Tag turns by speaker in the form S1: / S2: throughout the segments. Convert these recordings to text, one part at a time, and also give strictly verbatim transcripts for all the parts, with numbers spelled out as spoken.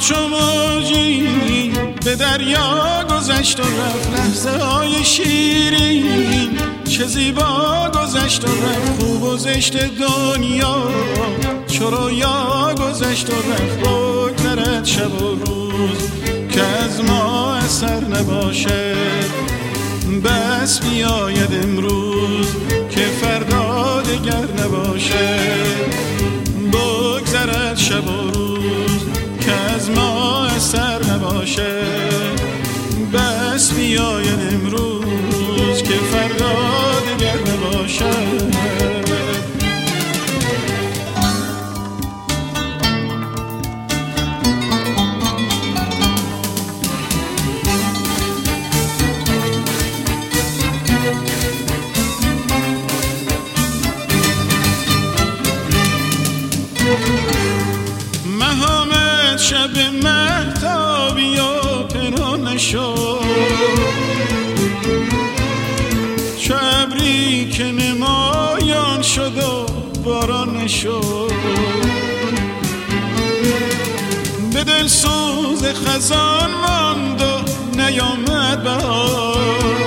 S1: چو موجی به دریا گذشت و رفت، لحظه های شیرین چه زیبا گذشت و رفت. خوب و زشت دنیا چو رویا گذشت و رفت. بگذرد شب و روز که از ما اثر نباشد، بس بیاید امروز که فردا دگر نباشد. بگذرد شب و روز که از ما اثر نباشد، بس بیاید امروز که فردا دگر نباشد. مهامت شب مهتابی و پنهان شد، چو ابری که نمایان شد و باران شد. به دل سوز خزان ماند و نیامد بهار،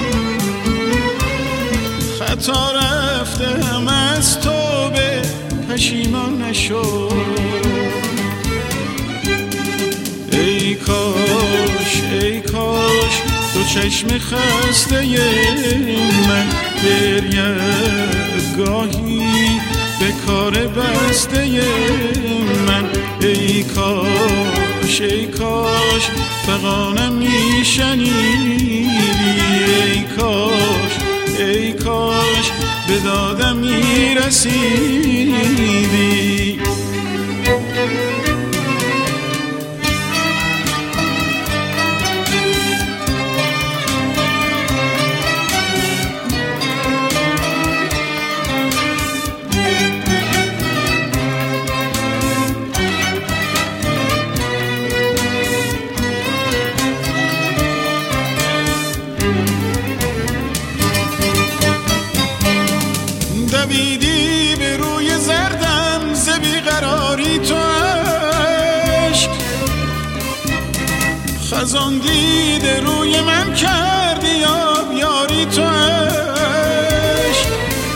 S1: خطا رفته هم از توبه پشیمان نشد. ای کاش ای کاش دو چشم خسته من گریه گاهی به کار بسته من. ای کاش ای کاش فغانم میشنیدی، ای کاش ای کاش به دادم میرسیدی. دویدی به روی زردم ز بیقراری تو عشق، خزان دیده روی من کردی آبیاری تو عشق.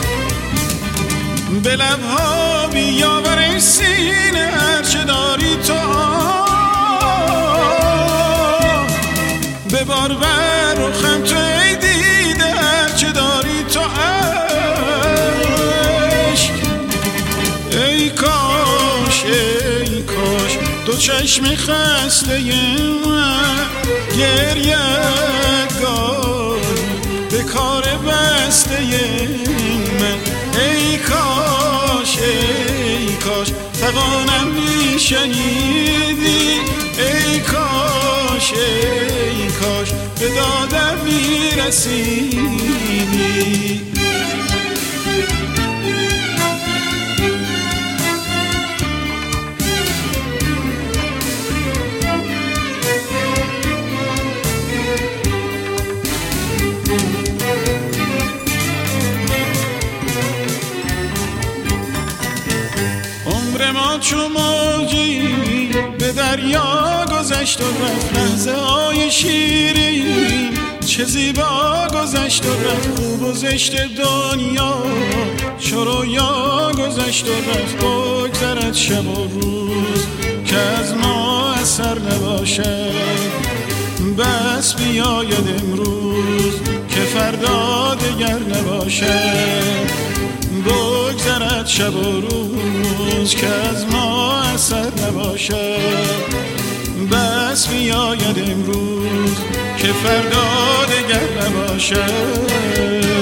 S1: به لبها بیاور ای سینه هرچه داری تو آه، به بار بر رخم تو ای دیده هرچه داری تو عشق. ای کاش ای کاش دو چشم خسته من گریه گاری به کار بسته من. ای کاش ای کاش فغانم میشنیدی، ای کاش ای کاش به دادم میرسیدی. عمر ما چو موجی به دریا گذشت و رفت، لحظه های شیرین چه زیبا گذشت و رفت. خوب و زشت دنیا چو رویا گذشت و رفت. بگذرد شب و روز که از ما اثر نباشد، بس بیاید امروز که فردا دگر نباشد. بگذرد شب و روز که از ما اثر نباشد، بس بیاید امروز که فردا دگر نباشد.